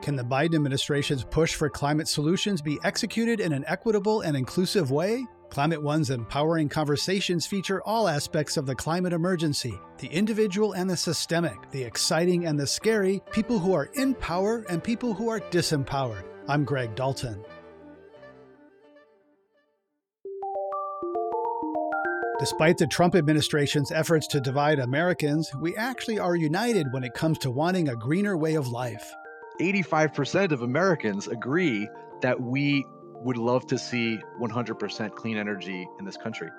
Can the Biden administration's push for climate solutions be executed in an equitable and inclusive way? Climate One's empowering conversations feature all aspects of the climate emergency, the individual and the systemic, the exciting and the scary, people who are in power and people who are disempowered. I'm Greg Dalton. Despite the Trump administration's efforts to divide Americans, we actually are united when it comes to wanting a greener way of life. 85% of Americans agree that we would love to see 100% clean energy in this country.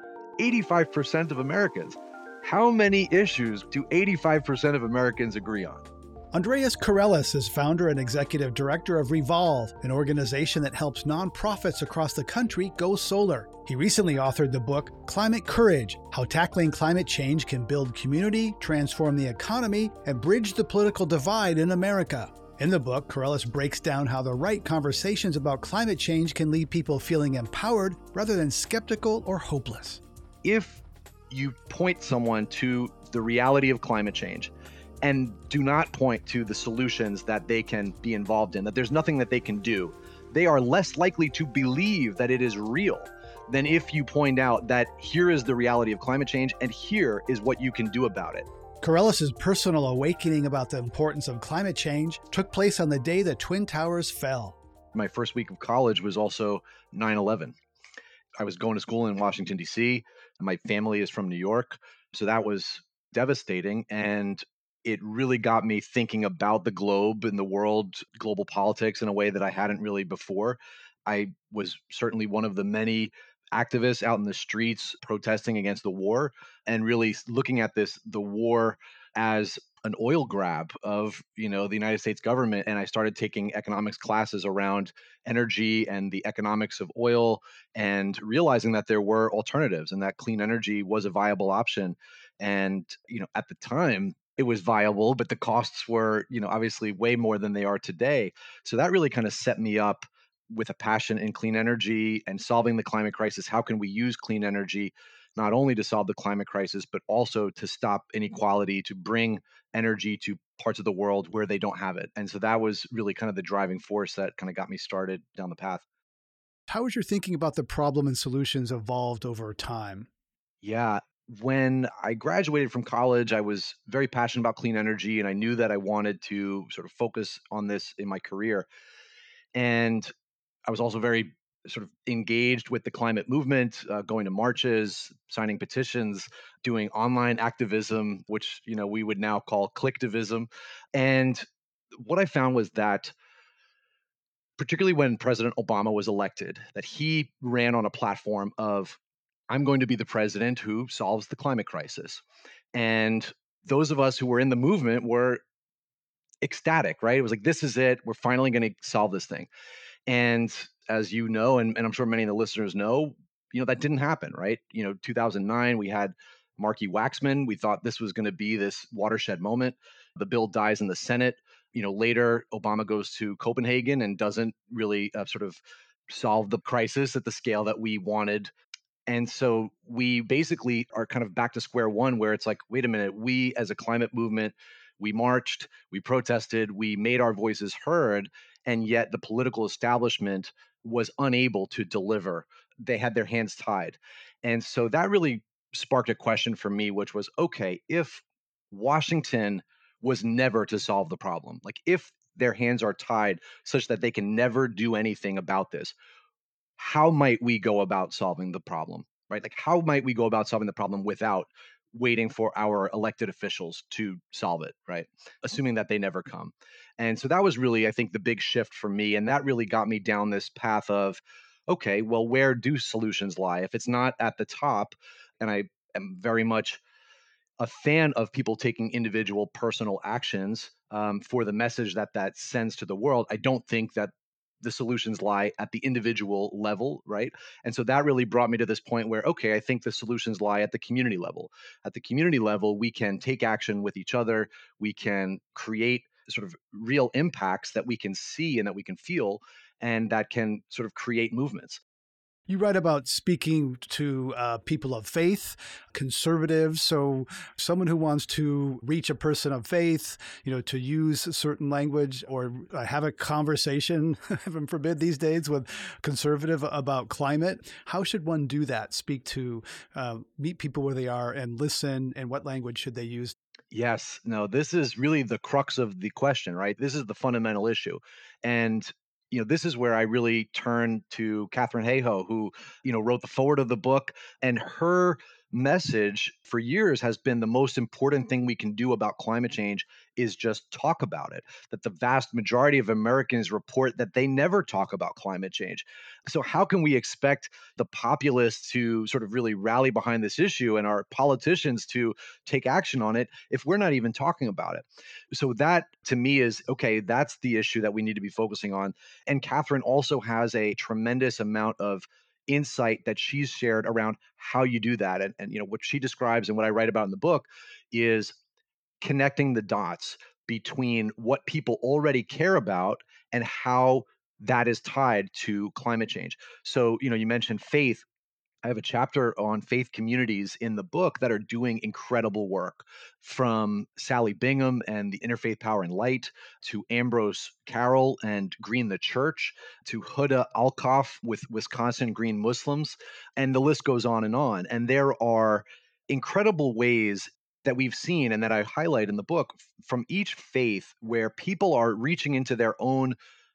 85% of Americans. How many issues do 85% of Americans agree on? Andreas Karelis is founder and executive director of Revolve, an organization that helps nonprofits across the country go solar. He recently authored the book Climate Courage: How Tackling Climate Change Can Build Community, Transform the Economy, and Bridge the Political Divide in America. In the book, Karelis breaks down how the right conversations about climate change can leave people feeling empowered rather than skeptical or hopeless. If you point someone to the reality of climate change and do not point to the solutions that they can be involved in, that there's nothing that they can do, they are less likely to believe that it is real than if you point out that here is the reality of climate change and here is what you can do about it. Karelis' personal awakening about the importance of climate change took place on the day the Twin Towers fell. My first week of college was also 9/11. I was going to school in Washington, D.C. My family is from New York. So that was devastating. And it really got me thinking about the globe and the world, global politics in a way that I hadn't really before. I was certainly one of the many activists out in the streets protesting against the war and really looking at the war as an oil grab of, the United States government. And I started taking economics classes around energy and the economics of oil and realizing that there were alternatives and that clean energy was a viable option. And, at the time, it was viable, but the costs were, obviously way more than they are today. So that really kind of set me up with a passion in clean energy and solving the climate crisis. How can we use clean energy not only to solve the climate crisis, but also to stop inequality, to bring energy to parts of the world where they don't have it? And so that was really kind of the driving force that kind of got me started down the path. How has your thinking about the problem and solutions evolved over time? Yeah. When I graduated from college, I was very passionate about clean energy and I knew that I wanted to sort of focus on this in my career. And I was also very sort of engaged with the climate movement, going to marches, signing petitions, doing online activism, which we would now call clicktivism. And what I found was that, particularly when President Obama was elected, that he ran on a platform of I'm going to be the president who solves the climate crisis. And those of us who were in the movement were ecstatic, right? It was like, this is it. We're finally going to solve this thing. And as you know, and I'm sure many of the listeners know, that didn't happen, right? 2009, we had Marky Waxman. We thought this was going to be this watershed moment. The bill dies in the Senate. Later, Obama goes to Copenhagen and doesn't really sort of solve the crisis at the scale that we wanted. And so we basically are kind of back to square one where it's like, wait a minute, we as a climate movement, we marched, we protested, we made our voices heard, and yet the political establishment was unable to deliver. They had their hands tied. And so that really sparked a question for me, which was okay, if Washington was never to solve the problem, like if their hands are tied such that they can never do anything about this, how might we go about solving the problem, right? Like, how might we go about solving the problem without waiting for our elected officials to solve it, right? Assuming that they never come. And so that was really, I think, the big shift for me. And that really got me down this path of, okay, well, where do solutions lie? If it's not at the top, and I am very much a fan of people taking individual personal actions for the message that that sends to the world. I don't think that the solutions lie at the individual level, right? And so that really brought me to this point where, okay, I think the solutions lie at the community level. At the community level, we can take action with each other. We can create sort of real impacts that we can see and that we can feel, and that can sort of create movements. You write about speaking to people of faith, conservatives. So, someone who wants to reach a person of faith, to use certain language or have a conversation, heaven forbid, these days with conservative about climate. How should one do that? Speak to, meet people where they are and listen. And what language should they use? Yes. No, this is really the crux of the question, right? This is the fundamental issue. And this is where I really turn to Catherine Hayhoe, who, wrote the forward of the book, and her message for years has been the most important thing we can do about climate change is just talk about it. That the vast majority of Americans report that they never talk about climate change. So how can we expect the populace to sort of really rally behind this issue and our politicians to take action on it if we're not even talking about it? So that to me is okay, that's the issue that we need to be focusing on. And Catherine also has a tremendous amount of insight that she's shared around how you do that. And what she describes and what I write about in the book is connecting the dots between what people already care about and how that is tied to climate change. So, you mentioned faith. I have a chapter on faith communities in the book that are doing incredible work, from Sally Bingham and the Interfaith Power and Light to Ambrose Carroll and Green the Church to Huda Alkoff with Wisconsin Green Muslims. And the list goes on and on. And there are incredible ways that we've seen and that I highlight in the book from each faith where people are reaching into their own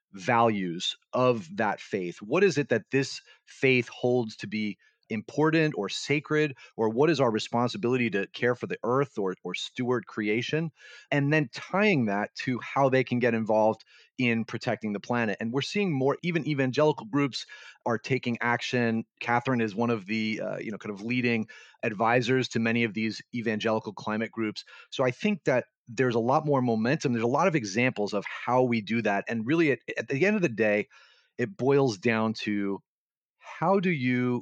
values of that faith. What is it that this faith holds to be important or sacred, or what is our responsibility to care for the earth or steward creation, and then tying that to how they can get involved in protecting the planet. And we're seeing more, even evangelical groups are taking action. Catherine is one of the kind of leading advisors to many of these evangelical climate groups. So I think that there's a lot more momentum. There's a lot of examples of how we do that. And really, at the end of the day, it boils down to how do you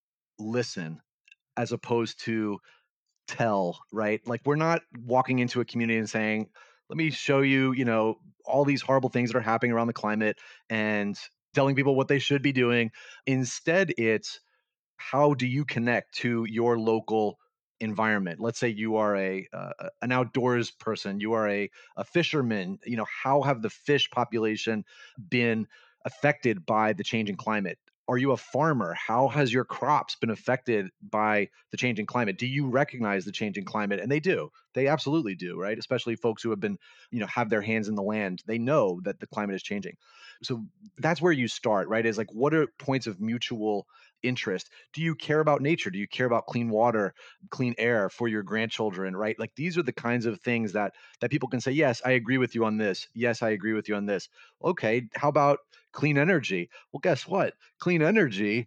listen as opposed to tell, right? Like we're not walking into a community and saying, let me show you, all these horrible things that are happening around the climate and telling people what they should be doing. Instead, it's how do you connect to your local environment? Let's say you are an outdoors person, you are a fisherman. How have the fish population been affected by the changing climate? Are you a farmer? How has your crops been affected by the changing climate? Do you recognize the changing climate? And they do. They absolutely do, right? Especially folks who have been, have their hands in the land. They know that the climate is changing. So that's where you start, right? Is like, what are points of mutual interest? Do you care about nature? Do you care about clean water, clean air for your grandchildren, right? Like these are the kinds of things that people can say, yes, I agree with you on this. Yes, I agree with you on this. Okay, how about clean energy? Well, guess what? Clean energy,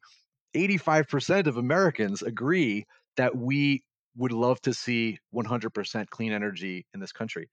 85% of Americans agree that we would love to see 100% clean energy in this country.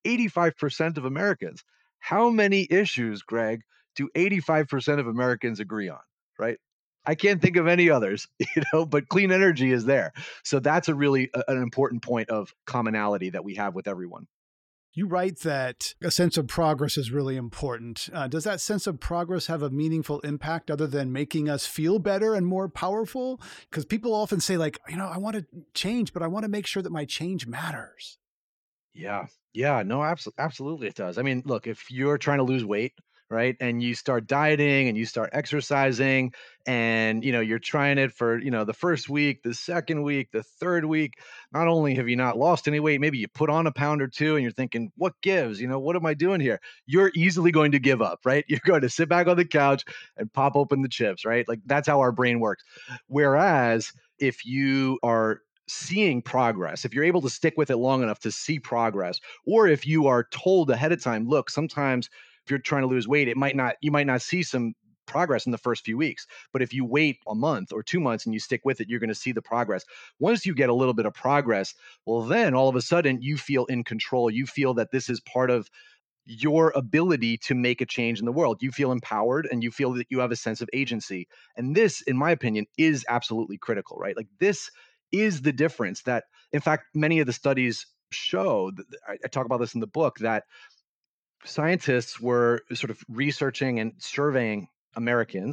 85% of Americans. How many issues, Greg, do 85% of Americans agree on, right? I can't think of any others, but clean energy is there. So that's an important point of commonality that we have with everyone. You write that a sense of progress is really important. Does that sense of progress have a meaningful impact other than making us feel better and more powerful? Because people often say, like, I want to change, but I want to make sure that my change matters. Yeah. Yeah. No, absolutely it does. I mean, look, if you're trying to lose weight, right, and you start dieting and you start exercising and, you're trying it for, the first week, the second week, the third week, not only have you not lost any weight, maybe you put on a pound or two and you're thinking, what gives? What am I doing here? You're easily going to give up, right? You're going to sit back on the couch and pop open the chips, right? Like that's how our brain works. Whereas if you are seeing progress, if you're able to stick with it long enough to see progress, or if you are told ahead of time, look, sometimes if you're trying to lose weight, you might not see some progress in the first few weeks. But if you wait a month or 2 months and you stick with it, you're going to see the progress. Once you get a little bit of progress, well, then all of a sudden you feel in control. You feel that this is part of your ability to make a change in the world. You feel empowered and you feel that you have a sense of agency. And this, in my opinion, is absolutely critical, right? Like this is the difference that, in fact, many of the studies show, I talk about this in the book, that scientists were sort of researching and surveying Americans.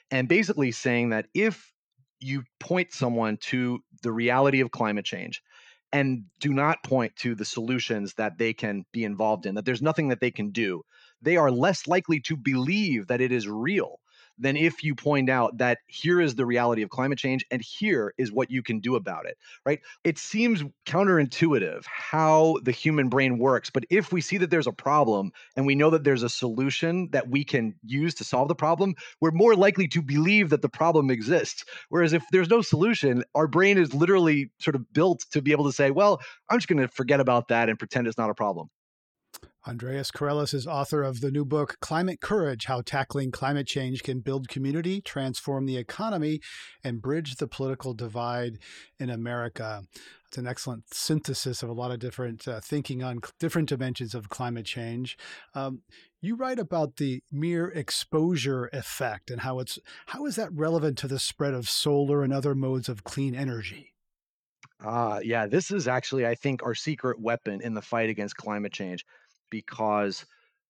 and basically saying that if you point someone to the reality of climate change and do not point to the solutions that they can be involved in, that there's nothing that they can do, they are less likely to believe that it is real than if you point out that here is the reality of climate change and here is what you can do about it, right? It seems counterintuitive how the human brain works, but if we see that there's a problem and we know that there's a solution that we can use to solve the problem, we're more likely to believe that the problem exists. Whereas if there's no solution, our brain is literally sort of built to be able to say, well, I'm just going to forget about that and pretend it's not a problem. Andreas Karelis is author of the new book, Climate Courage, How Tackling Climate Change Can Build Community, Transform the Economy, and Bridge the Political Divide in America. It's an excellent synthesis of a lot of different thinking on different dimensions of climate change. You write about the mere exposure effect and how is that relevant to the spread of solar and other modes of clean energy? Yeah, this is actually, I think, our secret weapon in the fight against climate change, because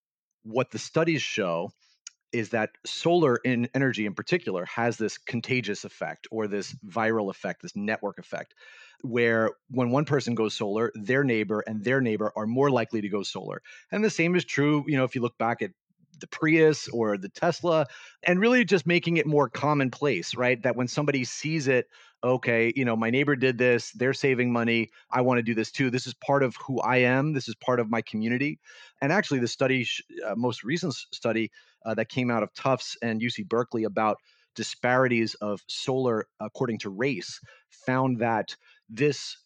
what the studies show is that solar in energy in particular has this contagious effect or this viral effect, this network effect, where when one person goes solar, their neighbor are more likely to go solar. And the same is true, if you look back at the Prius or the Tesla, and really just making it more commonplace, right? That when somebody sees it, okay, my neighbor did this, they're saving money, I want to do this too. This is part of who I am, this is part of my community. And actually, the most recent study that came out of Tufts and UC Berkeley about disparities of solar according to race found that this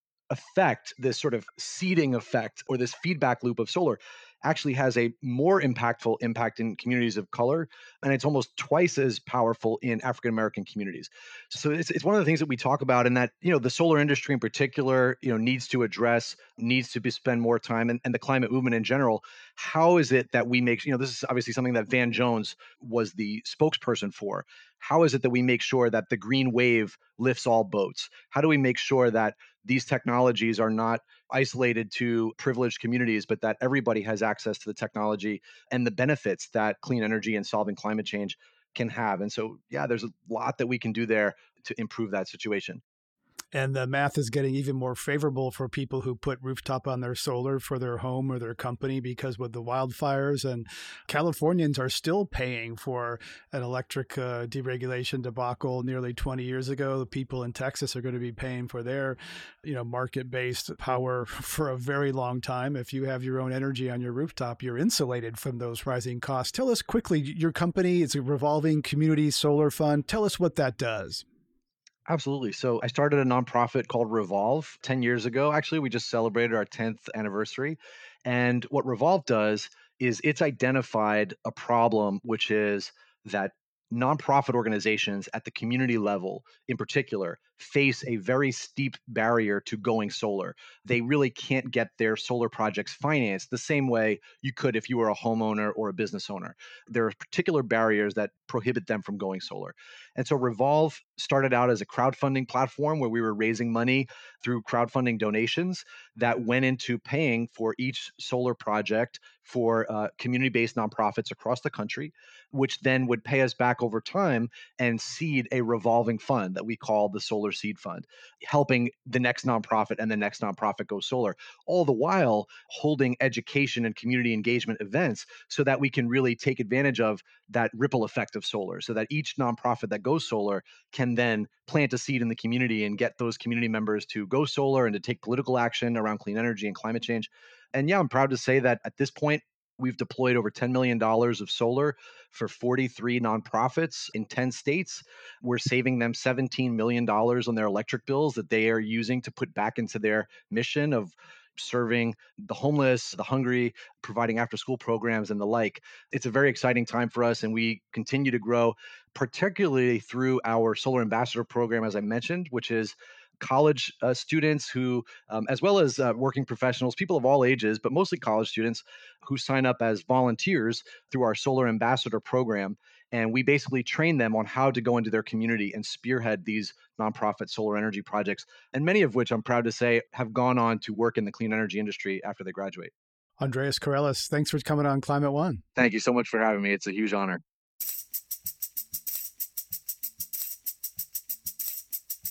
effect, this sort of seeding effect or this feedback loop of solar actually has a more impactful impact in communities of color, and it's almost twice as powerful in African American communities. So it's one of the things that we talk about, and that the solar industry in particular needs to address, needs to spend more time, and the climate movement in general. How is it that we make, this is obviously something that Van Jones was the spokesperson for. How is it that we make sure that the green wave lifts all boats? How do we make sure that these technologies are not isolated to privileged communities, but that everybody has access to the technology and the benefits that clean energy and solving climate change can have? And so, yeah, there's a lot that we can do there to improve that situation. And the math is getting even more favorable for people who put rooftop on their solar for their home or their company, because with the wildfires, and Californians are still paying for an electric deregulation debacle nearly 20 years ago. The people in Texas are going to be paying for their, market-based power for a very long time. If you have your own energy on your rooftop, you're insulated from those rising costs. Tell us quickly, your company is a revolving community solar fund. Tell us what that does. Absolutely. So I started a nonprofit called Revolve 10 years ago. Actually, we just celebrated our 10th anniversary. And what Revolve does is it's identified a problem, which is that nonprofit organizations at the community level, in particular, face a very steep barrier to going solar. They really can't get their solar projects financed the same way you could if you were a homeowner or a business owner. There are particular barriers that prohibit them from going solar. And so Revolve started out as a crowdfunding platform where we were raising money through crowdfunding donations that went into paying for each solar project for community-based nonprofits across the country, which then would pay us back over time and seed a revolving fund that we call the Solar Seed Fund, helping the next nonprofit and the next nonprofit go solar, all the while holding education and community engagement events so that we can really take advantage of that ripple effect of solar, so that each nonprofit that goes solar can then plant a seed in the community and get those community members to go solar and to take political action around clean energy and climate change. And yeah, I'm proud to say that at this point, we've deployed over $10 million of solar for 43 nonprofits in 10 states. We're saving them $17 million on their electric bills that they are using to put back into their mission of serving the homeless, the hungry, providing after school programs and the like. It's a very exciting time for us, and we continue to grow, particularly through our Solar Ambassador program, as I mentioned, which is college students who, as well as working professionals, people of all ages, but mostly college students who sign up as volunteers through our Solar Ambassador program. And we basically train them on how to go into their community and spearhead these nonprofit solar energy projects, and many of which I'm proud to say have gone on to work in the clean energy industry after they graduate. Andreas Karelis, thanks for coming on Climate One. Thank you so much for having me. It's a huge honor.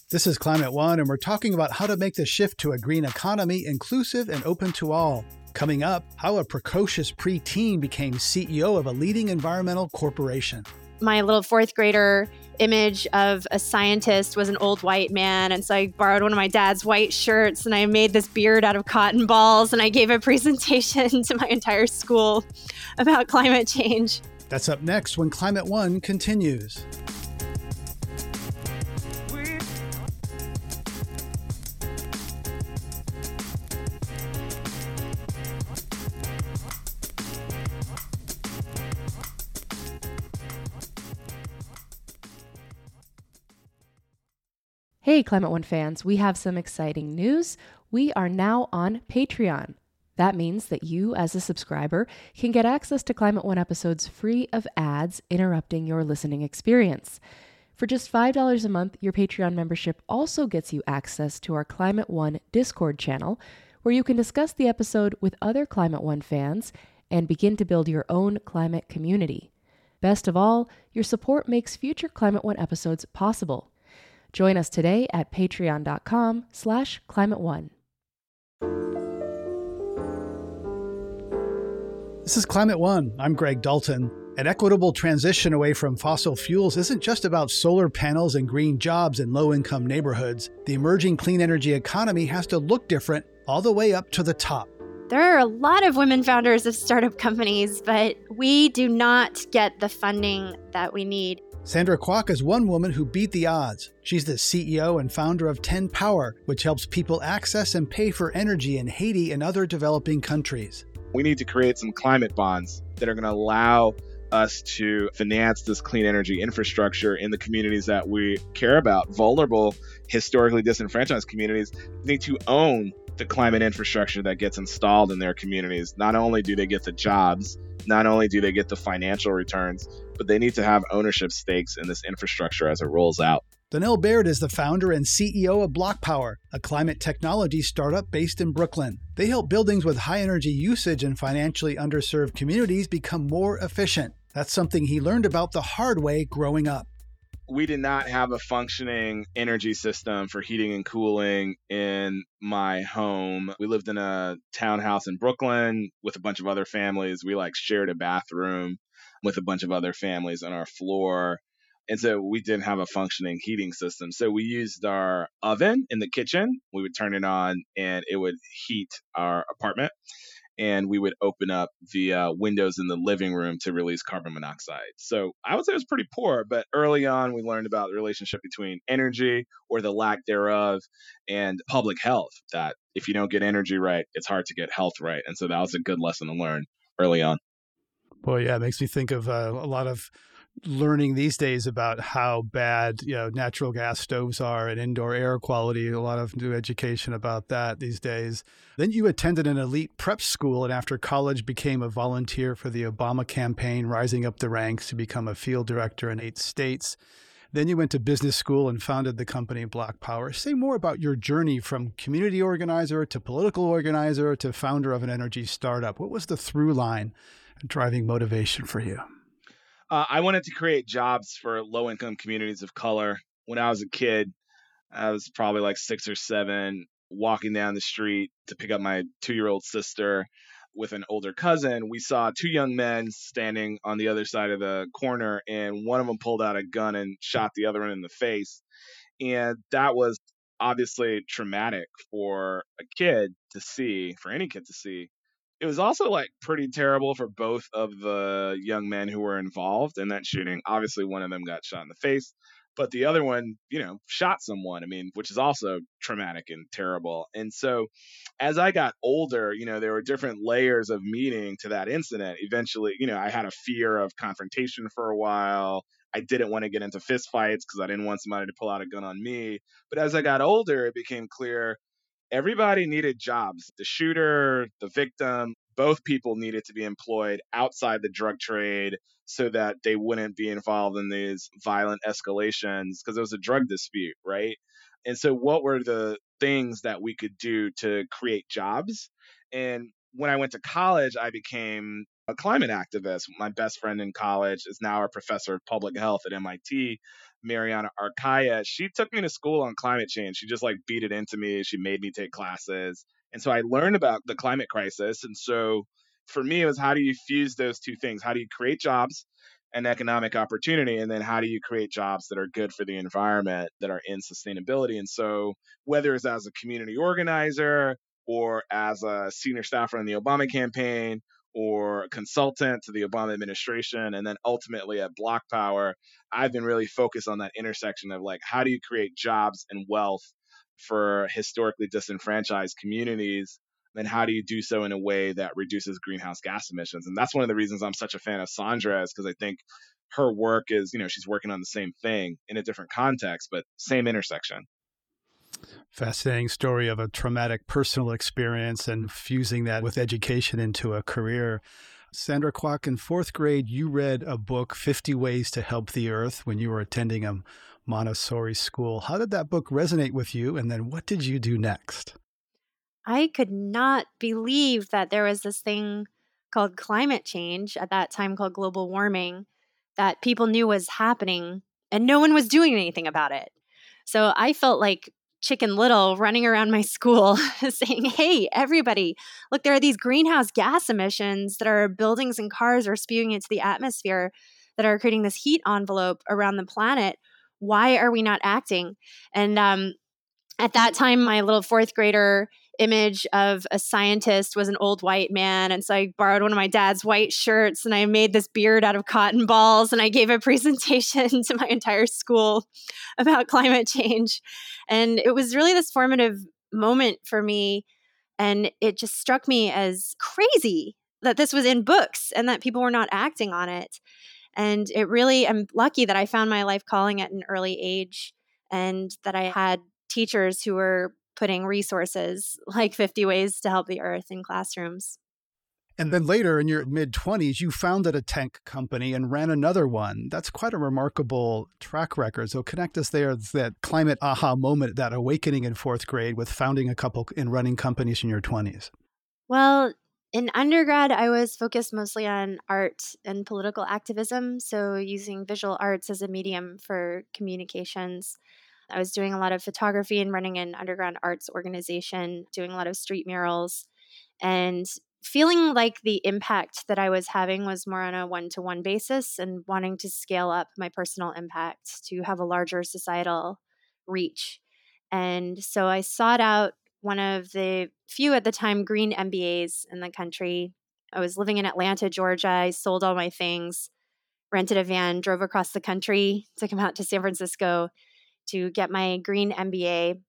This is Climate One, and we're talking about how to make the shift to a green economy inclusive and open to all. Coming up, how a precocious preteen became CEO of a leading environmental corporation. My little fourth grader image of a scientist was an old white man. And so I borrowed one of my dad's white shirts and I made this beard out of cotton balls. And I gave a presentation to my entire school about climate change. That's up next when Climate One continues. Hey, Climate One fans, we have some exciting news. We are now on Patreon. That means that you, as a subscriber, can get access to Climate One episodes free of ads interrupting your listening experience. For just $5 a month, your Patreon membership also gets you access to our Climate One Discord channel, where you can discuss the episode with other Climate One fans and begin to build your own climate community. Best of all, your support makes future Climate One episodes possible. Join us today at patreon.com/climateone. This is Climate One. I'm Greg Dalton. An equitable transition away from fossil fuels isn't just about solar panels and green jobs in low-income neighborhoods. The emerging clean energy economy has to look different all the way up to the top. There are a lot of women founders of startup companies, but we do not get the funding that we need. Sandra Kwok is one woman who beat the odds. She's the CEO and founder of 10 Power, which helps people access and pay for energy in Haiti and other developing countries. We need to create some climate bonds that are going to allow us to finance this clean energy infrastructure in the communities that we care about. Vulnerable, historically disenfranchised communities need to own the climate infrastructure that gets installed in their communities. Not only do they get the jobs, not only do they get the financial returns, but they need to have ownership stakes in this infrastructure as it rolls out. Donnell Baird is the founder and CEO of BlockPower, a climate technology startup based in Brooklyn. They help buildings with high energy usage in financially underserved communities become more efficient. That's something he learned about the hard way growing up. We did not have a functioning energy system for heating and cooling in my home. We lived in a townhouse in Brooklyn with a bunch of other families. We shared a bathroom with a bunch of other families on our floor. And so we didn't have a functioning heating system. So we used our oven in the kitchen. We would turn it on and it would heat our apartment. And we would open up the windows in the living room to release carbon monoxide. So I would say it was pretty poor, but early on we learned about the relationship between energy or the lack thereof and public health, that if you don't get energy right, it's hard to get health right. And so that was a good lesson to learn early on. Boy, yeah, it makes me think of a lot of learning these days about how bad, natural gas stoves are and indoor air quality. A lot of new education about that these days. Then you attended an elite prep school and after college became a volunteer for the Obama campaign, rising up the ranks to become a field director in 8 states. Then you went to business school and founded the company BlockPower. Say more about your journey from community organizer to political organizer to founder of an energy startup. What was the through line driving motivation for you? I wanted to create jobs for low-income communities of color. When I was a kid, I was probably 6 or 7, walking down the street to pick up my 2-year-old sister with an older cousin. We saw 2 young men standing on the other side of the corner, and one of them pulled out a gun and shot the other one in the face. And that was obviously traumatic for a kid to see, for any kid to see. It was also pretty terrible for both of the young men who were involved in that shooting. Obviously, one of them got shot in the face, but the other one, shot someone. Which is also traumatic and terrible. And so as I got older, there were different layers of meaning to that incident. Eventually, I had a fear of confrontation for a while. I didn't want to get into fistfights because I didn't want somebody to pull out a gun on me. But as I got older, it became clear everybody needed jobs. The shooter, the victim, both people needed to be employed outside the drug trade so that they wouldn't be involved in these violent escalations because it was a drug dispute, right? And so what were the things that we could do to create jobs? And when I went to college, I became a climate activist. My best friend in college is now a professor of public health at MIT, Mariana Arcaya. She took me to school on climate change. She just like beat it into me. She made me take classes. And so I learned about the climate crisis. And so for me, it was, how do you fuse those two things? How do you create jobs and economic opportunity? And then how do you create jobs that are good for the environment, that are in sustainability? And so whether it's as a community organizer or as a senior staffer in the Obama campaign or consultant to the Obama administration, and then ultimately at Block Power, I've been really focused on that intersection of like, how do you create jobs and wealth for historically disenfranchised communities? Then how do you do so in a way that reduces greenhouse gas emissions? And that's one of the reasons I'm such a fan of Sandra, is because I think her work is, she's working on the same thing in a different context, but same intersection. Fascinating story of a traumatic personal experience and fusing that with education into a career. Sandra Kwok, in fourth grade, you read a book, 50 Ways to Help the Earth, when you were attending a Montessori school. How did that book resonate with you? And then what did you do next? I could not believe that there was this thing called climate change, at that time called global warming, that people knew was happening and no one was doing anything about it. So I felt like Chicken Little running around my school saying, hey, everybody, look, there are these greenhouse gas emissions that our buildings and cars are spewing into the atmosphere that are creating this heat envelope around the planet. Why are we not acting? And at that time, my little fourth grader image of a scientist was an old white man. And so I borrowed one of my dad's white shirts and I made this beard out of cotton balls. And I gave a presentation to my entire school about climate change. And it was really this formative moment for me. And it just struck me as crazy that this was in books and that people were not acting on it. And it really, I'm lucky that I found my life calling at an early age and that I had teachers who were putting resources like 50 Ways to Help the Earth in classrooms. And then later in your mid-20s, you founded a tech company and ran another one. That's quite a remarkable track record. So connect us there, that climate aha moment, that awakening in fourth grade with founding a couple and running companies in your 20s. Well, in undergrad, I was focused mostly on art and political activism. So using visual arts as a medium for communications. I was doing a lot of photography and running an underground arts organization, doing a lot of street murals, and feeling like the impact that I was having was more on a one-to-one basis and wanting to scale up my personal impact to have a larger societal reach. And so I sought out one of the few at the time green MBAs in the country. I was living in Atlanta, Georgia. I sold all my things, rented a van, drove across the country to come out to San Francisco to get my green MBA.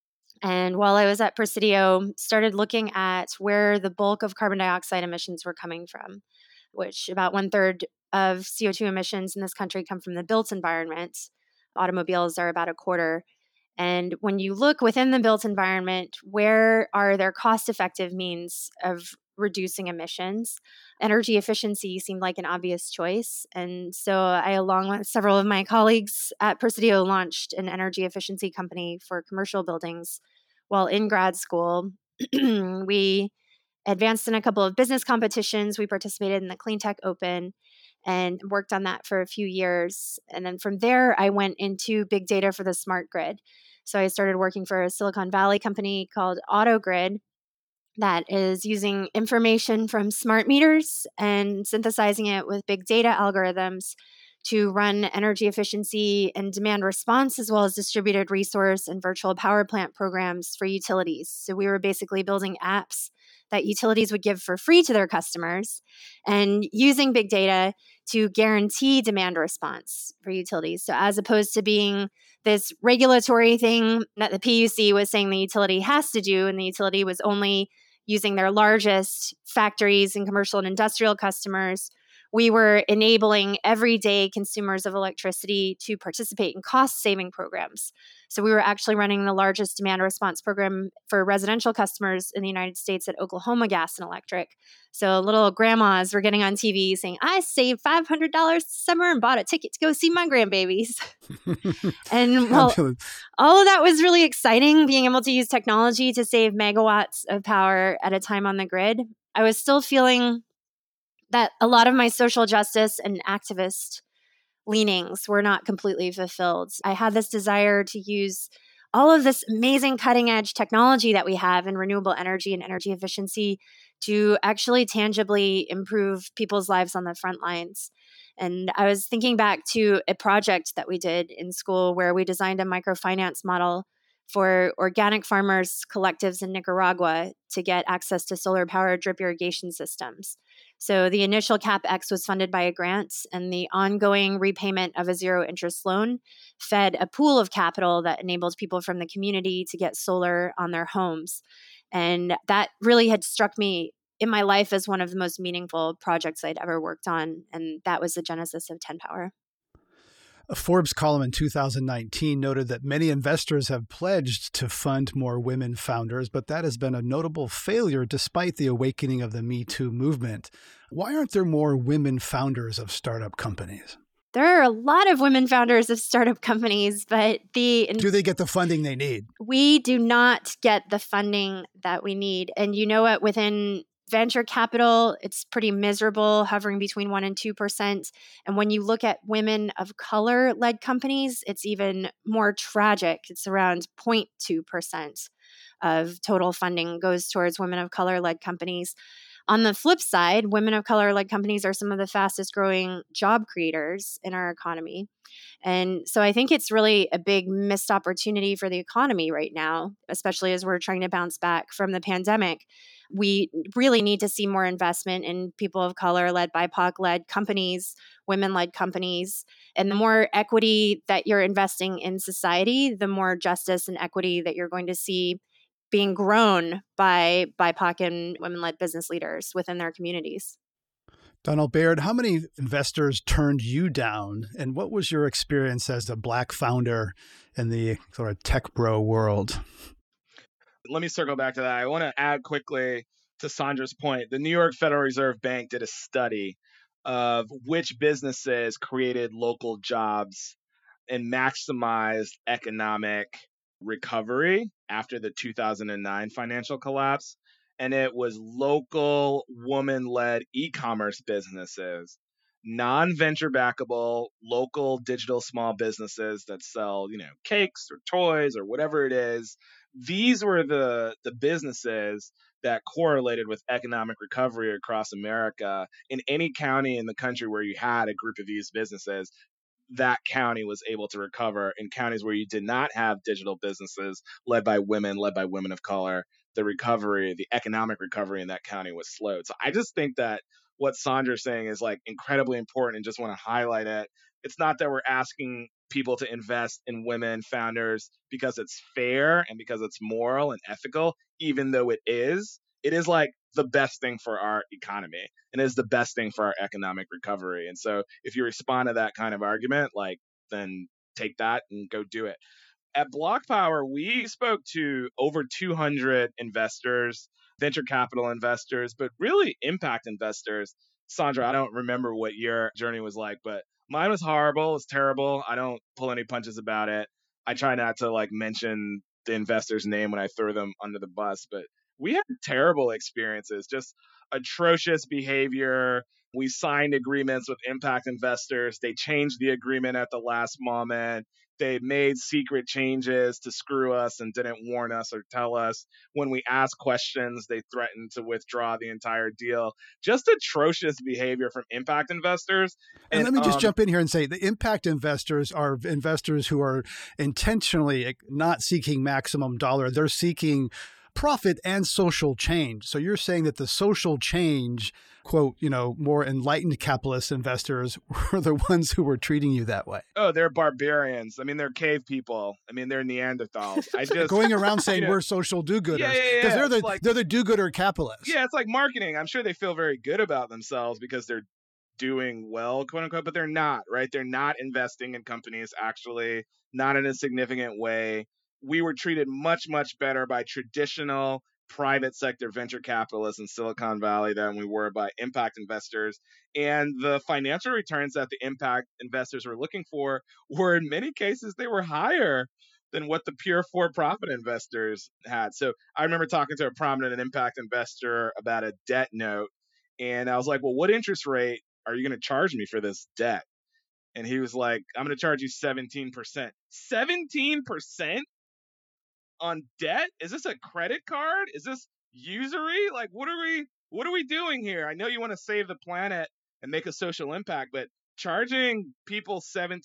And while I was at Presidio, started looking at where the bulk of carbon dioxide emissions were coming from, which about 1/3 of CO2 emissions in this country come from the built environment. Automobiles are about 1/4. And when you look within the built environment, where are there cost-effective means of reducing emissions? Energy efficiency seemed like an obvious choice. And so I, along with several of my colleagues at Presidio, launched an energy efficiency company for commercial buildings. While in grad school, we advanced in a couple of business competitions. We participated in the Clean Tech Open and worked on that for a few years. And then from there, I went into big data for the smart grid. So I started working for a Silicon Valley company called AutoGrid that is using information from smart meters and synthesizing it with big data algorithms to run energy efficiency and demand response, as well as distributed resource and virtual power plant programs for utilities. So we were basically building apps that utilities would give for free to their customers and using big data to guarantee demand response for utilities. So as opposed to being this regulatory thing that the PUC was saying the utility has to do, and the utility was only using their largest factories and commercial and industrial customers, we were enabling everyday consumers of electricity to participate in cost-saving programs. So we were actually running the largest demand response program for residential customers in the United States at Oklahoma Gas and Electric. So little grandmas were getting on TV saying, I saved $500 this summer and bought a ticket to go see my grandbabies. And well, all of that was really exciting, being able to use technology to save megawatts of power at a time on the grid. I was still feeling that a lot of my social justice and activist leanings were not completely fulfilled. I had this desire to use all of this amazing cutting edge technology that we have in renewable energy and energy efficiency to actually tangibly improve people's lives on the front lines. And I was thinking back to a project that we did in school where we designed a microfinance model for organic farmers collectives in Nicaragua to get access to solar powered drip irrigation systems. So the initial CapEx was funded by a grant, and the ongoing repayment of a zero interest loan fed a pool of capital that enabled people from the community to get solar on their homes. And that really had struck me in my life as one of the most meaningful projects I'd ever worked on. And that was the genesis of 10 Power. A Forbes column in 2019 noted that many investors have pledged to fund more women founders, but that has been a notable failure despite the awakening of the Me Too movement. Why aren't there more women founders of startup companies? There are a lot of women founders of startup companies, but do they get the funding they need? We do not get the funding that we need. And you know what? Within venture capital, it's pretty miserable, hovering between 1% and 2%. And when you look at women of color led companies, it's even more tragic. It's around 0.2% of total funding goes towards women of color led companies. On the flip side, women of color led companies are some of the fastest growing job creators in our economy. And so I think it's really a big missed opportunity for the economy right now, especially as we're trying to bounce back from the pandemic. We really need to see more investment in people of color led, BIPOC led companies, women led companies. And the more equity that you're investing in society, the more justice and equity that you're going to see being grown by BIPOC and women-led business leaders within their communities. Donald Baird, how many investors turned you down? And what was your experience as a Black founder in the sort of tech bro world? Let me circle back to that. I want to add quickly to Sandra's point. The New York Federal Reserve Bank did a study of which businesses created local jobs and maximized economic recovery after the 2009 financial collapse. And it was local woman-led e-commerce businesses, non-venture backable, local digital small businesses that sell, cakes or toys or whatever it is. These were the businesses that correlated with economic recovery across America. In any county in the country where you had a group of these businesses, that county was able to recover. In counties where you did not have digital businesses led by women of color, the economic recovery in that county was slowed. So I just think that what Sandra's saying is like incredibly important and just want to highlight it. It's not that we're asking people to invest in women founders because it's fair and because it's moral and ethical, even though it is like the best thing for our economy and is the best thing for our economic recovery. And so if you respond to that kind of argument, then take that and go do it. At BlockPower, we spoke to over 200 investors, venture capital investors, but really impact investors. Sandra, I don't remember what your journey was like, but mine was horrible. It was terrible. I don't pull any punches about it. I try not to mention the investor's name when I throw them under the bus, but we had terrible experiences, just atrocious behavior. We signed agreements with impact investors. They changed the agreement at the last moment. They made secret changes to screw us and didn't warn us or tell us. When we asked questions, they threatened to withdraw the entire deal. Just atrocious behavior from impact investors. And let me just jump in here and say the impact investors are investors who are intentionally not seeking maximum dollar. They're seeking profit and social change. So you're saying that the social change, quote, more enlightened capitalist investors were the ones who were treating you that way. Oh, they're barbarians. I mean, they're cave people. I mean, they're Neanderthals. I just going around saying we're social do-gooders because they're the do-gooder capitalists. Yeah, it's like marketing. I'm sure they feel very good about themselves because they're doing well, quote unquote, but they're not, right? They're not investing in companies, actually, not in a significant way. We were treated much, much better by traditional private sector venture capitalists in Silicon Valley than we were by impact investors. And the financial returns that the impact investors were looking for were, in many cases, they were higher than what the pure for-profit investors had. So I remember talking to a prominent impact investor about a debt note. And I was like, well, what interest rate are you going to charge me for this debt? And he was like, I'm going to charge you 17%. 17% on debt? Is this a credit card? Is this usury? Like, what are we doing here? I know you want to save the planet and make a social impact, but charging people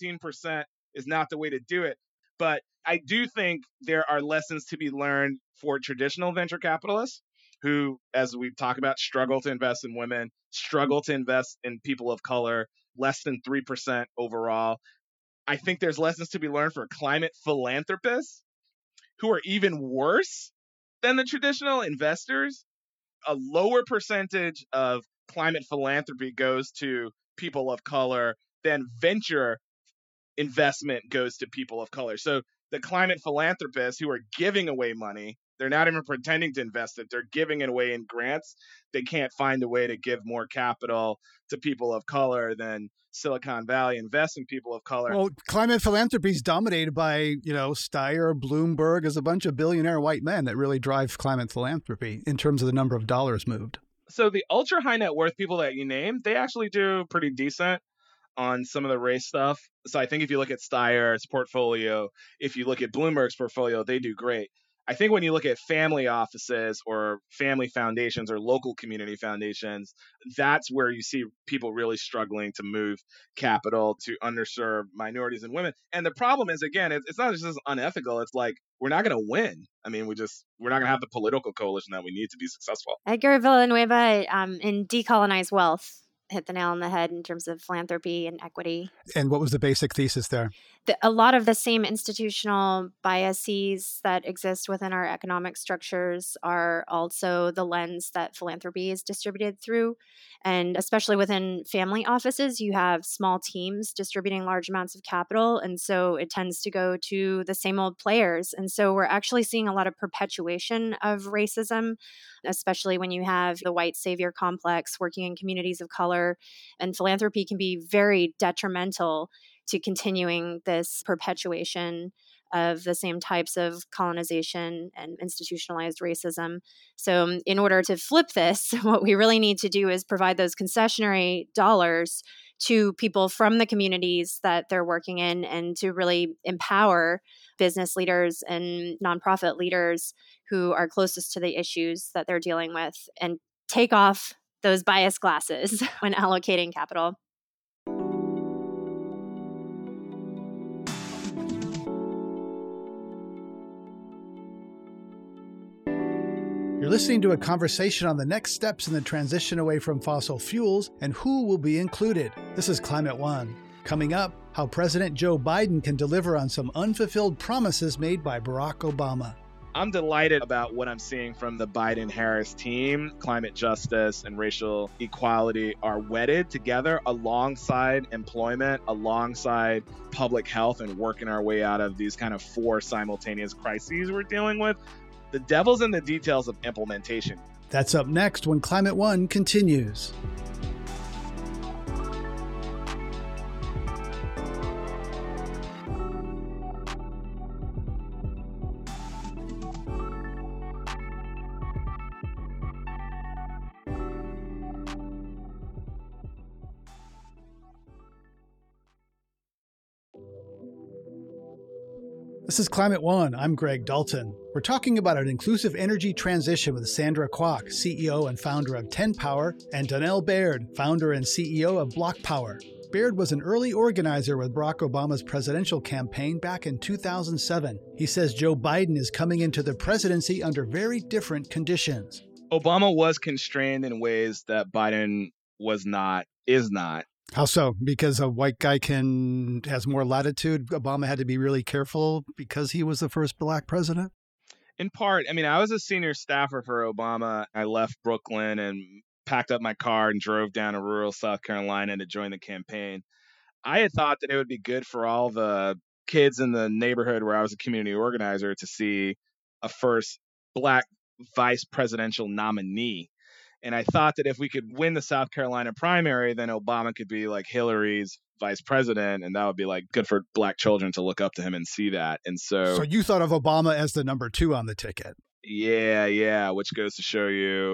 17% is not the way to do it. But I do think there are lessons to be learned for traditional venture capitalists who, as we've talked about, struggle to invest in women, struggle to invest in people of color, less than 3% overall. I think there's lessons to be learned for climate philanthropists who are even worse than the traditional investors. A lower percentage of climate philanthropy goes to people of color than venture investment goes to people of color. So the climate philanthropists who are giving away money, they're not even pretending to invest it. They're giving it away in grants. They can't find a way to give more capital to people of color than Silicon Valley invests in people of color. Well, climate philanthropy is dominated by, Steyer, Bloomberg, as a bunch of billionaire white men that really drive climate philanthropy in terms of the number of dollars moved. So the ultra high net worth people that you named, they actually do pretty decent on some of the race stuff. So I think if you look at Steyer's portfolio, if you look at Bloomberg's portfolio, they do great. I think when you look at family offices or family foundations or local community foundations, that's where you see people really struggling to move capital to underserved minorities and women. And the problem is, again, it's not just unethical. It's like, we're not going to win. I mean, we're not going to have the political coalition that we need to be successful. Edgar Villanueva in Decolonize Wealth hit the nail on the head in terms of philanthropy and equity. And what was the basic thesis there? A lot of the same institutional biases that exist within our economic structures are also the lens that philanthropy is distributed through. And especially within family offices, you have small teams distributing large amounts of capital. And so it tends to go to the same old players. And so we're actually seeing a lot of perpetuation of racism, especially when you have the white savior complex working in communities of color. And philanthropy can be very detrimental to continuing this perpetuation of the same types of colonization and institutionalized racism. So in order to flip this, what we really need to do is provide those concessionary dollars to people from the communities that they're working in, and to really empower business leaders and nonprofit leaders who are closest to the issues that they're dealing with, and take off those bias glasses when allocating capital. You're listening to a conversation on the next steps in the transition away from fossil fuels and who will be included. This is Climate One. Coming up, how President Joe Biden can deliver on some unfulfilled promises made by Barack Obama. I'm delighted about what I'm seeing from the Biden-Harris team. Climate justice and racial equality are wedded together alongside employment, alongside public health, and working our way out of these kind of four simultaneous crises we're dealing with. The devil's in the details of implementation. That's up next when Climate One continues. This is Climate One. I'm Greg Dalton. We're talking about an inclusive energy transition with Sandra Kwok, CEO and founder of TenPower, and Donnell Baird, founder and CEO of BlockPower. Baird was an early organizer with Barack Obama's presidential campaign back in 2007. He says Joe Biden is coming into the presidency under very different conditions. Obama was constrained in ways that Biden is not. How so? Because a white guy has more latitude? Obama had to be really careful because he was the first black president? In part. I mean, I was a senior staffer for Obama. I left Brooklyn and packed up my car and drove down to rural South Carolina to join the campaign. I had thought that it would be good for all the kids in the neighborhood where I was a community organizer to see a first black vice presidential nominee. And I thought that if we could win the South Carolina primary, then Obama could be like Hillary's vice president. And that would be like good for black children to look up to him and see that. And so you thought of Obama as the number 2 on the ticket. Yeah. Which goes to show you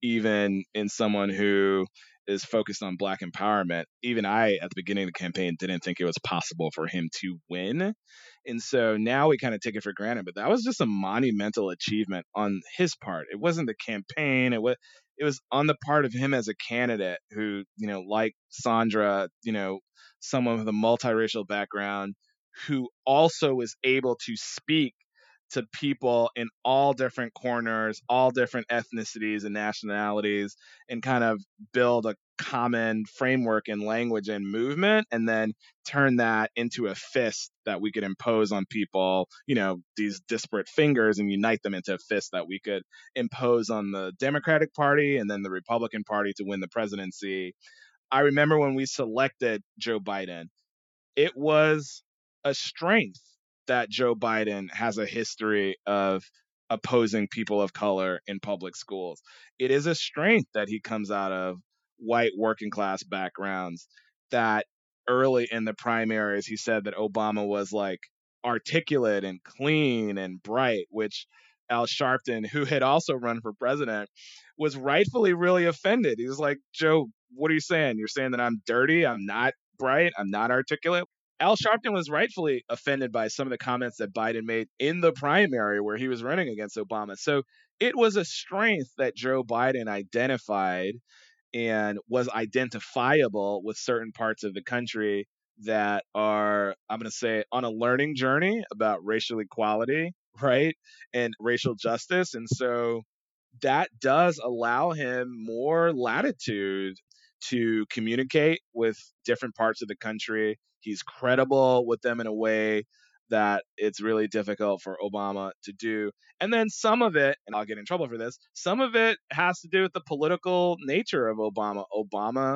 even in someone who is focused on Black empowerment. Even I, at the beginning of the campaign, didn't think it was possible for him to win. And so now we kind of take it for granted, but that was just a monumental achievement on his part. It wasn't the campaign. It was on the part of him as a candidate who, like Sandra, someone with a multiracial background who also was able to speak to people in all different corners, all different ethnicities and nationalities, and kind of build a common framework and language and movement, and then turn that into a fist that we could impose on people, these disparate fingers, and unite them into a fist that we could impose on the Democratic Party and then the Republican Party to win the presidency. I remember when we selected Joe Biden, it was a strength that Joe Biden has a history of opposing people of color in public schools. It is a strength that he comes out of white working class backgrounds, that early in the primaries, he said that Obama was like articulate and clean and bright, which Al Sharpton, who had also run for president, was rightfully really offended. He was like, Joe, what are you saying? You're saying that I'm dirty? I'm not bright? I'm not articulate? Al Sharpton was rightfully offended by some of the comments that Biden made in the primary where he was running against Obama. So it was a strength that Joe Biden identified and was identifiable with certain parts of the country that are, I'm going to say, on a learning journey about racial equality, right? And racial justice. And so that does allow him more latitude to communicate with different parts of the country. He's credible with them in a way that it's really difficult for Obama to do. And then some of it, and I'll get in trouble for this, some of it has to do with the political nature of Obama. Obama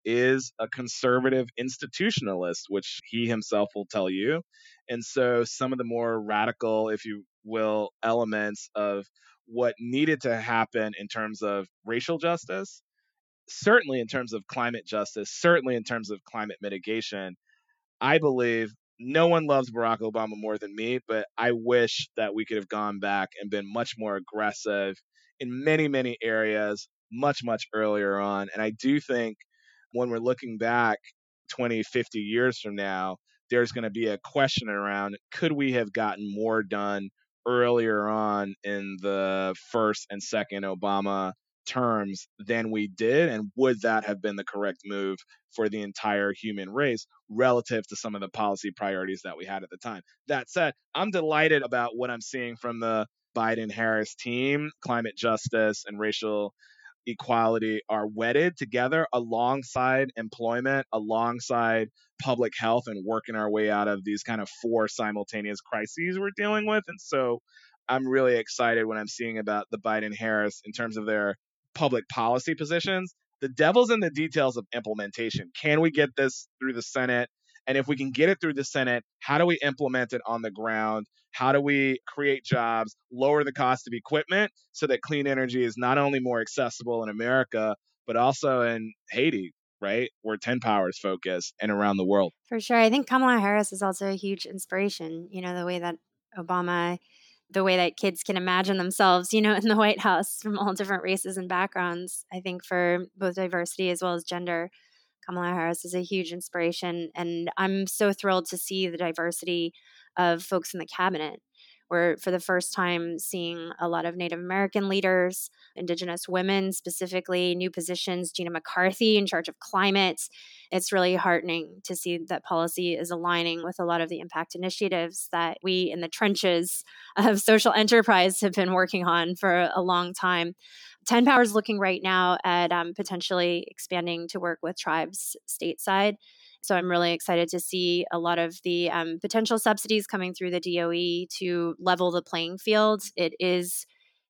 is a conservative institutionalist, which he himself will tell you. And so some of the more radical, if you will, elements of what needed to happen in terms of racial justice, certainly in terms of climate justice, certainly in terms of climate mitigation, I believe no one loves Barack Obama more than me, but I wish that we could have gone back and been much more aggressive in many, many areas much, much earlier on. And I do think when we're looking back 20, 50 years from now, there's going to be a question around, could we have gotten more done earlier on in the first and second Obama terms than we did? And would that have been the correct move for the entire human race relative to some of the policy priorities that we had at the time? That said, I'm delighted about what I'm seeing from the Biden-Harris team. Climate justice and racial equality are wedded together alongside employment, alongside public health, and working our way out of these kind of four simultaneous crises we're dealing with. And so I'm really excited when I'm seeing about the Biden-Harris in terms of their public policy positions. The devil's in the details of implementation. Can we get this through the Senate? And if we can get it through the Senate, how do we implement it on the ground? How do we create jobs, lower the cost of equipment so that clean energy is not only more accessible in America, but also in Haiti, right? Where 10 Power is focused, and around the world. For sure. I think Kamala Harris is also a huge inspiration. The way that Obama, the way that kids can imagine themselves, in the White House from all different races and backgrounds. I think for both diversity as well as gender, Kamala Harris is a huge inspiration. And I'm so thrilled to see the diversity of folks in the cabinet. We're, for the first time, seeing a lot of Native American leaders, Indigenous women specifically, new positions, Gina McCarthy in charge of climate. It's really heartening to see that policy is aligning with a lot of the impact initiatives that we in the trenches of social enterprise have been working on for a long time. 10 Power is looking right now at potentially expanding to work with tribes stateside. So I'm really excited to see a lot of the potential subsidies coming through the DOE to level the playing field. It is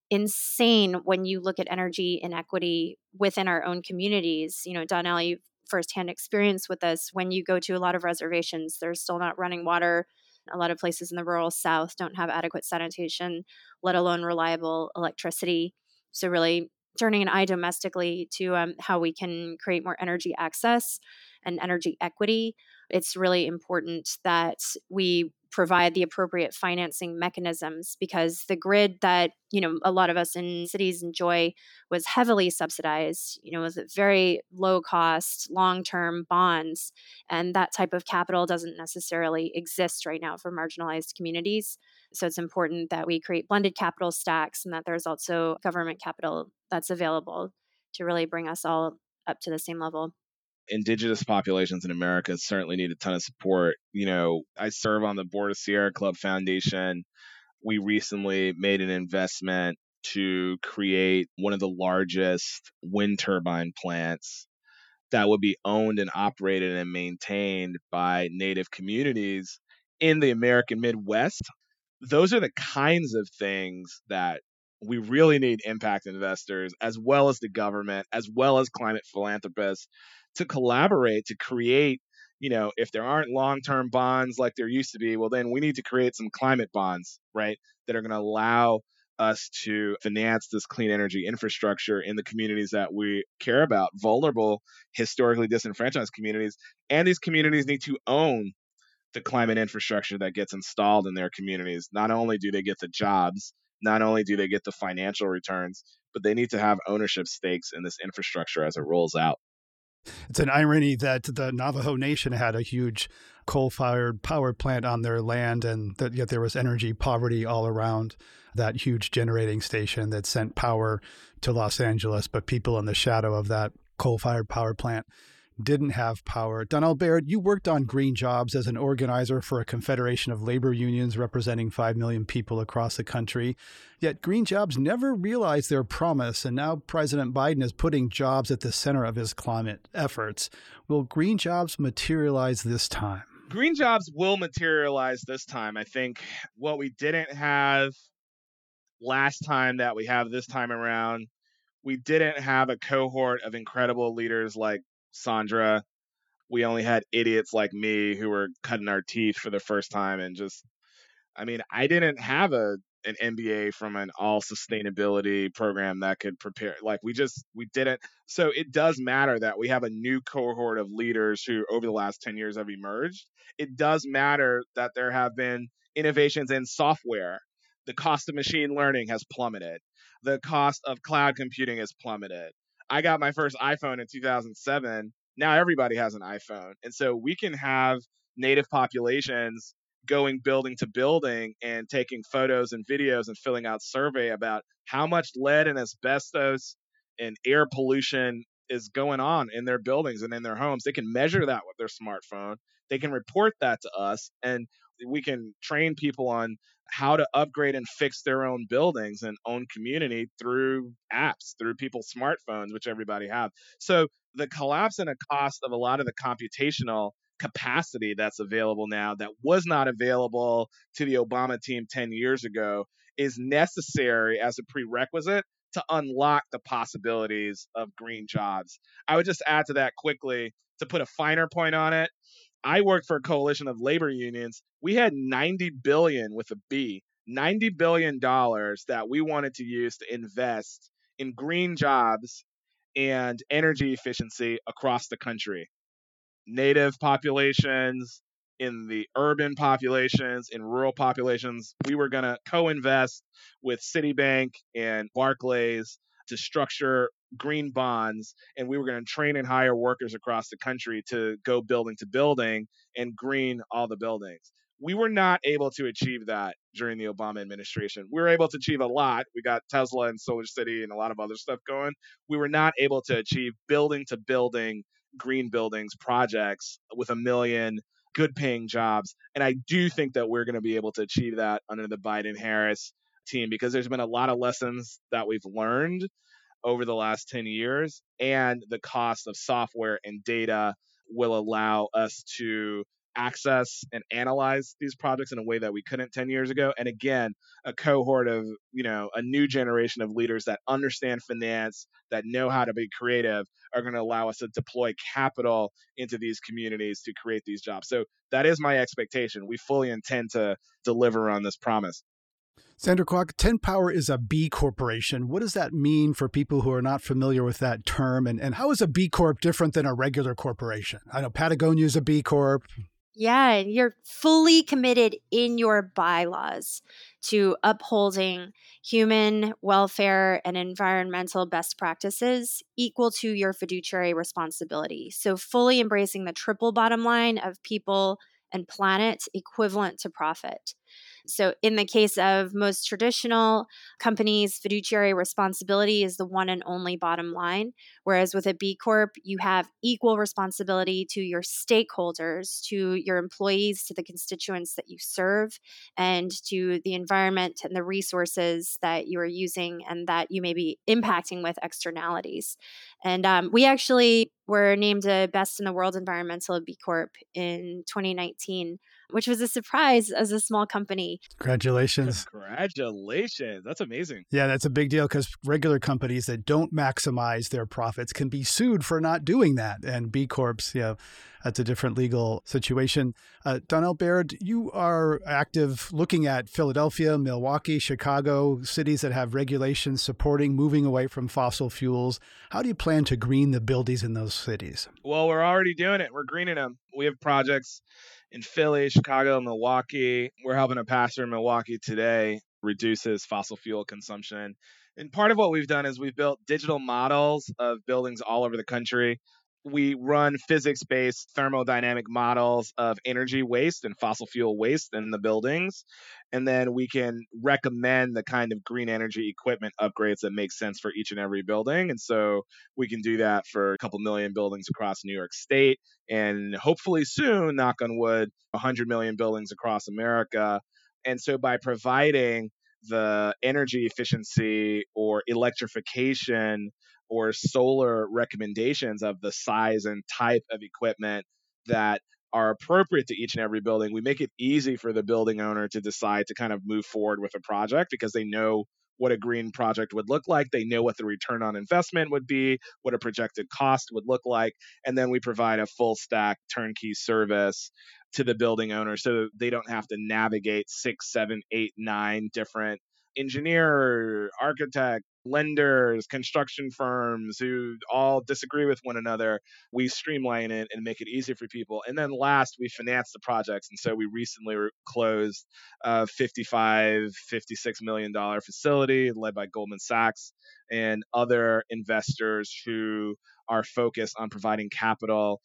insane when you look at energy inequity within our own communities. Donnell, you've firsthand experience with this. When you go to a lot of reservations, there's still not running water. A lot of places in the rural South don't have adequate sanitation, let alone reliable electricity. So really turning an eye domestically to how we can create more energy access and energy equity, it's really important that we provide the appropriate financing mechanisms, because the grid that, a lot of us in cities enjoy was heavily subsidized, with very low cost, long-term bonds. And that type of capital doesn't necessarily exist right now for marginalized communities. So it's important that we create blended capital stacks and that there's also government capital that's available to really bring us all up to the same level. Indigenous populations in America certainly need a ton of support. I serve on the board of Sierra Club Foundation. We recently made an investment to create one of the largest wind turbine plants that would be owned and operated and maintained by Native communities in the American Midwest. Those are the kinds of things that we really need impact investors, as well as the government, as well as climate philanthropists, to collaborate to create. If there aren't long-term bonds like there used to be, well, then we need to create some climate bonds, right, that are going to allow us to finance this clean energy infrastructure in the communities that we care about, vulnerable, historically disenfranchised communities. And these communities need to own the climate infrastructure that gets installed in their communities. Not only do they get the jobs, not only do they get the financial returns, but they need to have ownership stakes in this infrastructure as it rolls out. It's an irony that the Navajo Nation had a huge coal-fired power plant on their land, and that yet there was energy poverty all around that huge generating station that sent power to Los Angeles, but people in the shadow of that coal-fired power plant didn't have power. Donnell Baird, you worked on green jobs as an organizer for a confederation of labor unions representing 5 million people across the country. Yet green jobs never realized their promise, and now President Biden is putting jobs at the center of his climate efforts. Will green jobs materialize this time? Green jobs will materialize this time. I think what we didn't have last time that we have this time around, we didn't have a cohort of incredible leaders like Sandra. We only had idiots like me who were cutting our teeth for the first time. And I didn't have an MBA from an all sustainability program that could prepare. We didn't. So it does matter that we have a new cohort of leaders who over the last 10 years have emerged. It does matter that there have been innovations in software. The cost of machine learning has plummeted. The cost of cloud computing has plummeted. I got my first iPhone in 2007. Now everybody has an iPhone. And so we can have Native populations going building to building and taking photos and videos and filling out survey about how much lead and asbestos and air pollution is going on in their buildings and in their homes. They can measure that with their smartphone. They can report that to us, and we can train people on how to upgrade and fix their own buildings and own community through apps, through people's smartphones, which everybody have. So the collapse in a cost of a lot of the computational capacity that's available now that was not available to the Obama team 10 years ago is necessary as a prerequisite to unlock the possibilities of green jobs. I would just add to that quickly to put a finer point on it. I worked for a coalition of labor unions. We had $90 billion with a B, $90 billion that we wanted to use to invest in green jobs and energy efficiency across the country. Native populations, in the urban populations, in rural populations. We were going to co-invest with Citibank and Barclays to structure green bonds, and we were going to train and hire workers across the country to go building to building and green all the buildings. We were not able to achieve that during the Obama administration. We were able to achieve a lot. We got Tesla and Solar City and a lot of other stuff going. We were not able to achieve building to building green buildings projects with 1 million good paying jobs. And I do think that we're going to be able to achieve that under the Biden-Harris team, because there's been a lot of lessons that we've learned over the last 10 years, and the cost of software and data will allow us to access and analyze these projects in a way that we couldn't 10 years ago. And again, a cohort of, a new generation of leaders that understand finance, that know how to be creative, are going to allow us to deploy capital into these communities to create these jobs. So that is my expectation. We fully intend to deliver on this promise. Sandra Kwok, 10 Power is a B corporation. What does that mean for people who are not familiar with that term? And how is a B Corp different than a regular corporation? I know Patagonia is a B Corp. Yeah, you're fully committed in your bylaws to upholding human welfare and environmental best practices equal to your fiduciary responsibility. So, fully embracing the triple bottom line of people and planet equivalent to profit. So, in the case of most traditional companies, fiduciary responsibility is the one and only bottom line. Whereas with a B Corp, you have equal responsibility to your stakeholders, to your employees, to the constituents that you serve, and to the environment and the resources that you are using and that you may be impacting with externalities. And we actually were named a Best in the World Environmental B Corp in 2019, which was a surprise as a small company. Congratulations. Congratulations. That's amazing. Yeah, that's a big deal because regular companies that don't maximize their profits can be sued for not doing that. And B Corps, that's a different legal situation. Donnell Baird, you are active looking at Philadelphia, Milwaukee, Chicago, cities that have regulations supporting moving away from fossil fuels. How do you plan to green the buildings in those cities? Well, we're already doing it. We're greening them. We have projects in Philly, Chicago, Milwaukee. We're helping a pastor in Milwaukee today reduce his fossil fuel consumption. And part of what we've done is we've built digital models of buildings all over the country. We run physics-based thermodynamic models of energy waste and fossil fuel waste in the buildings. And then we can recommend the kind of green energy equipment upgrades that make sense for each and every building. And so we can do that for a couple million buildings across New York State. And hopefully soon, knock on wood, 100 million buildings across America. And so by providing the energy efficiency or electrification or solar recommendations of the size and type of equipment that are appropriate to each and every building, we make it easy for the building owner to decide to kind of move forward with a project because they know what a green project would look like. They know what the return on investment would be, what a projected cost would look like. And then we provide a full stack turnkey service to the building owner so they don't have to navigate 6, 7, 8, 9 different engineer, architect, lenders, construction firms who all disagree with one another. We streamline it and make it easier for people. And then last, we finance the projects. And so we recently closed a $56 million facility led by Goldman Sachs and other investors who are focused on providing capital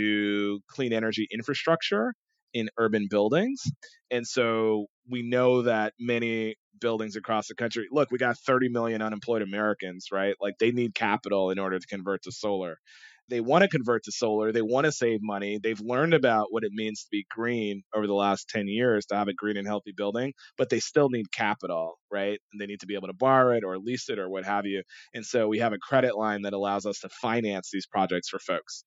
to clean energy infrastructure in urban buildings. And so we know that many buildings across the country, look, we got 30 million unemployed Americans, right? Like they need capital in order to convert to solar. They want to convert to solar. They want to save money. They've learned about what it means to be green over the last 10 years to have a green and healthy building, but they still need capital, right? And they need to be able to borrow it or lease it or what have you. And so we have a credit line that allows us to finance these projects for folks.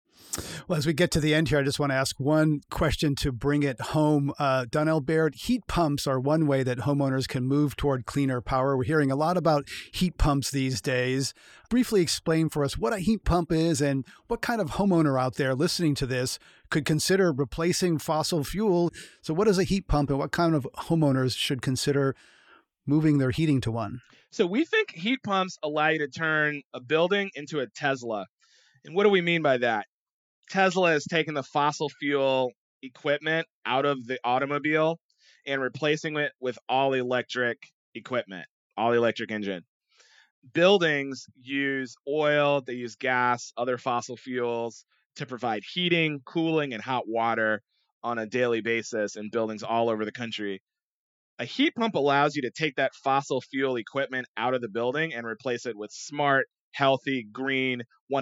Well, as we get to the end here, I just want to ask one question to bring it home. Donnell Baird, heat pumps are one way that homeowners can move toward cleaner power. We're hearing a lot about heat pumps these days. Briefly explain for us what a heat pump is and what kind of homeowner out there listening to this could consider replacing fossil fuel. So what is a heat pump and what kind of homeowners should consider moving their heating to one? So we think heat pumps allow you to turn a building into a Tesla. And what do we mean by that? Tesla has taken the fossil fuel equipment out of the automobile and replacing it with all electric equipment, all electric engine. Buildings use oil, they use gas, other fossil fuels to provide heating, cooling, and hot water on a daily basis in buildings all over the country. A heat pump allows you to take that fossil fuel equipment out of the building and replace it with smart, healthy, green,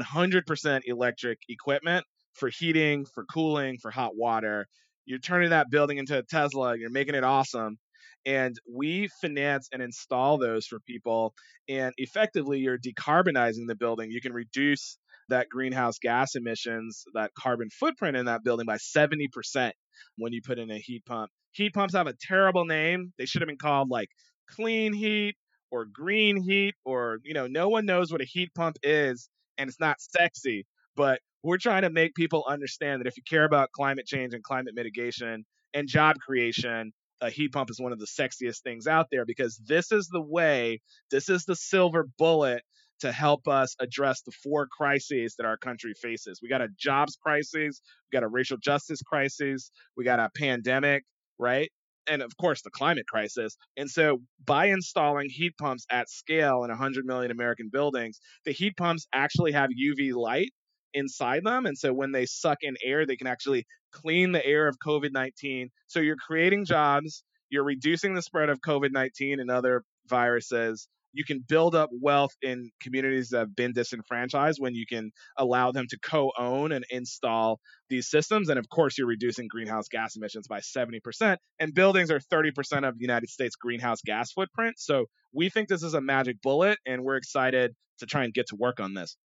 100% electric equipment for heating, for cooling, for hot water. You're turning that building into a Tesla. You're making it awesome. And we finance and install those for people. And effectively, you're decarbonizing the building. You can reduce that greenhouse gas emissions, that carbon footprint in that building by 70% when you put in a heat pump. Heat pumps have a terrible name. They should have been called like clean heat or green heat or, no one knows what a heat pump is and it's not sexy. But we're trying to make people understand that if you care about climate change and climate mitigation and job creation, a heat pump is one of the sexiest things out there, because this is the silver bullet to help us address the 4 crises that our country faces. We got a jobs crisis, we got a racial justice crisis, we got a pandemic, right? And of course, the climate crisis. And so by installing heat pumps at scale in 100 million American buildings, the heat pumps actually have UV light inside them. And so when they suck in air, they can actually clean the air of COVID-19. So you're creating jobs, you're reducing the spread of COVID-19 and other viruses. You can build up wealth in communities that have been disenfranchised when you can allow them to co-own and install these systems. And of course, you're reducing greenhouse gas emissions by 70%. And buildings are 30% of the United States greenhouse gas footprint. So we think this is a magic bullet, and we're excited to try and get to work on this.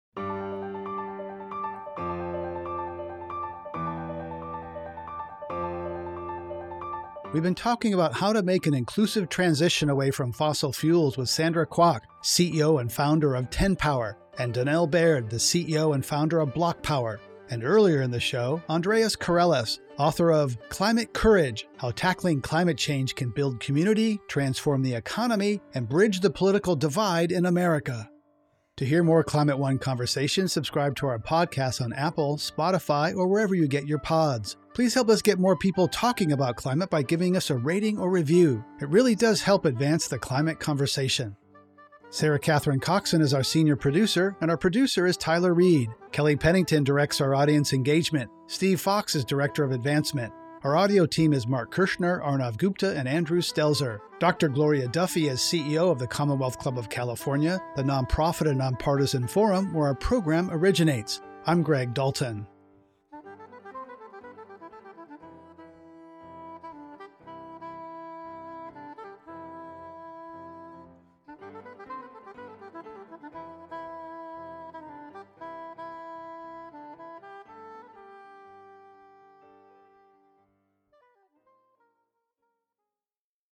We've been talking about how to make an inclusive transition away from fossil fuels with Sandra Kwok, CEO and founder of TenPower, and Donnell Baird, the CEO and founder of Block Power. And earlier in the show, Andreas Karelis, author of Climate Courage, How Tackling Climate Change Can Build Community, Transform the Economy, and Bridge the Political Divide in America. To hear more Climate One conversations, subscribe to our podcast on Apple, Spotify, or wherever you get your pods. Please help us get more people talking about climate by giving us a rating or review. It really does help advance the climate conversation. Sarah Catherine Coxon is our senior producer, and our producer is Tyler Reed. Kelly Pennington directs our audience engagement. Steve Fox is director of advancement. Our audio team is Mark Kirshner, Arnav Gupta, and Andrew Stelzer. Dr. Gloria Duffy is CEO of the Commonwealth Club of California, the nonprofit and nonpartisan forum where our program originates. I'm Greg Dalton.